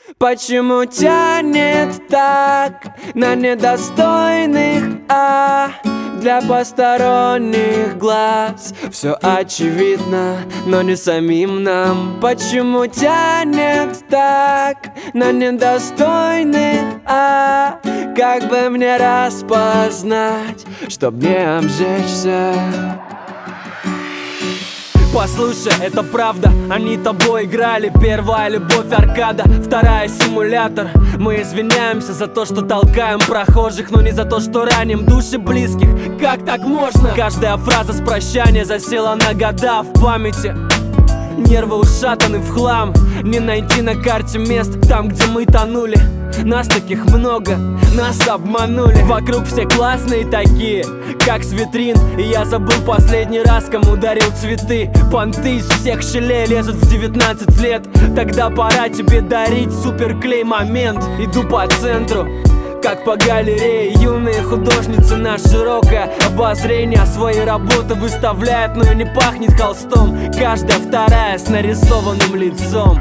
Почему тянет так на недостойных, для посторонних глаз все очевидно, но не самим нам. Почему тянет так на недостойных, как бы мне распознать, чтоб не обжечься? Послушай, это правда, они тобой играли. Первая любовь аркада, вторая симулятор. Мы извиняемся за то, что толкаем прохожих, но не за то, что раним души близких. Как так можно? Каждая фраза с прощания засела на года в памяти. Нервы ушатаны в хлам. Не найти на карте мест там, где мы тонули. Нас таких много, нас обманули. Вокруг все классные такие, как с витрин. И я забыл последний раз, кому дарил цветы. Понты из всех щелей лезут в 19 лет. Тогда пора тебе дарить суперклей момент. Иду по центру, как по галерее. Юные художницы на широкое обозрение свои работы выставляют, но и не пахнет холстом. Каждая вторая с нарисованным лицом.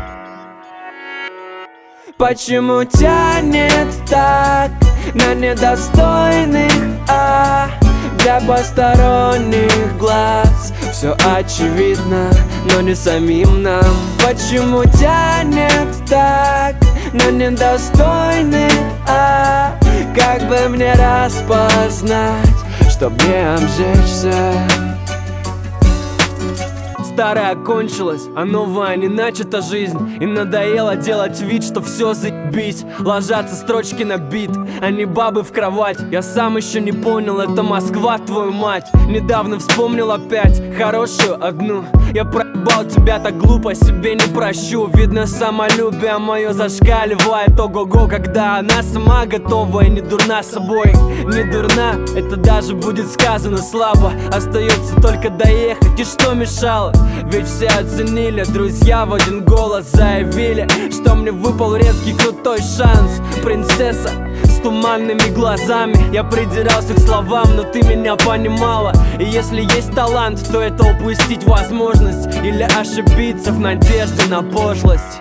Почему тянет так на недостойных, для посторонних глаз все очевидно, но не самим нам. Почему тянет так на недостойных, как бы мне распознать, чтоб не обжечься? Старая кончилась, а новая не начата жизнь. И надоело делать вид, что все заебись. Ложатся строчки на бит, а не бабы в кровать. Я сам еще не понял, это Москва, твою мать. Недавно вспомнил опять хорошую одну. Я проебал тебя так глупо, себе не прощу. Видно, самолюбие мое зашкаливает. Ого-го, когда она сама готова и не дурна собой. Не дурна, это даже будет сказано слабо. Остается только доехать, и что мешало? Ведь все оценили, друзья в один голос заявили, что мне выпал редкий крутой шанс. Принцесса с туманными глазами. Я придирался к словам, но ты меня понимала. И если есть талант, то это упустить возможность или ошибиться в надежде на пошлость.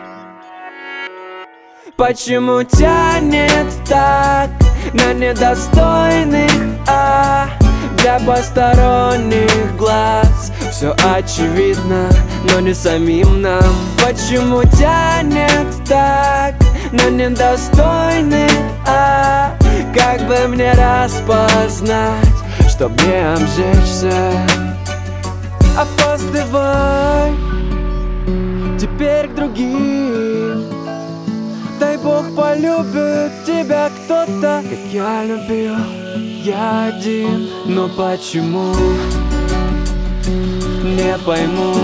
Почему тянет так на недостойных, для посторонних глаз все очевидно, но не самим нам. Почему тянет так на недостойных, как бы мне распознать, чтоб не обжечься? Опаздывай теперь к другим. Дай Бог полюбит тебя кто-то, как я любил, я один. Но почему? Не пойму.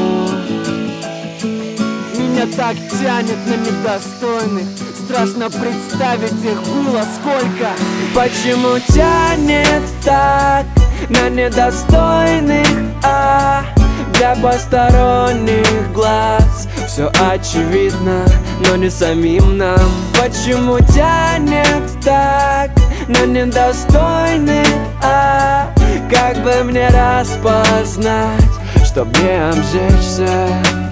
Меня так тянет на недостойных. Страшно представить, их было сколько. Почему тянет так на недостойных, для посторонних глаз все очевидно, но не самим нам. Почему тянет так на недостойных, как бы мне распознать, чтоб не обжечься?